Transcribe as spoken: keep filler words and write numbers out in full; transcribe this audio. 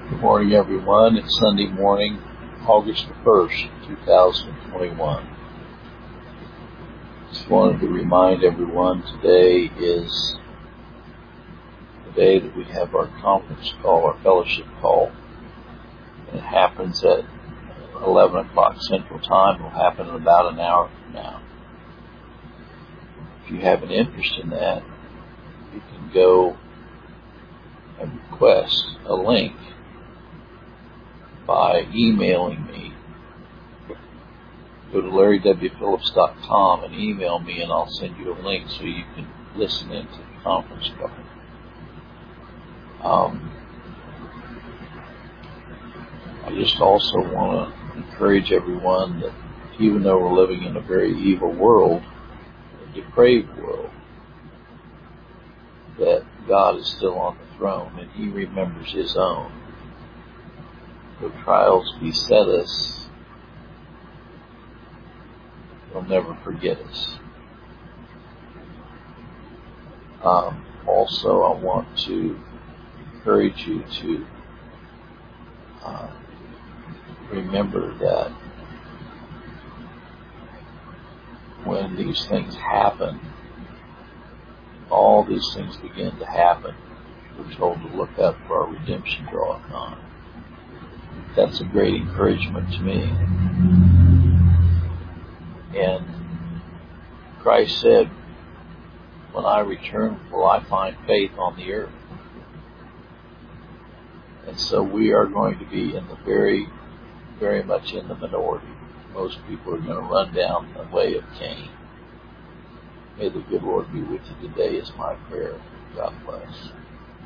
Good morning, everyone. It's Sunday morning, August the first, two thousand twenty-one. Just wanted to remind everyone today is the day that we have our conference call, our fellowship call. And it happens at eleven o'clock Central Time. It will happen in about an hour from now. If you have an interest in that, you can go and request a link by emailing me. Go to larry w phillips dot com and email me, and I'll send you a link so you can listen into the conference call. Um, I just also want to encourage everyone that even though we're living in a very evil world, a depraved world, that God is still on the throne and He remembers His own. Though trials beset us, He'll never forget us. Um, also, I want to encourage you to uh, remember that when these things happen, all these things begin to happen, we're told to look up for our redemption drawing on. That's a great encouragement to me. And Christ said, when I return, will I find faith on the earth? And so we are going to be in the very, very much in the minority. Most people are going to run down the way of Cain. May the good Lord be with you today is my prayer. God bless.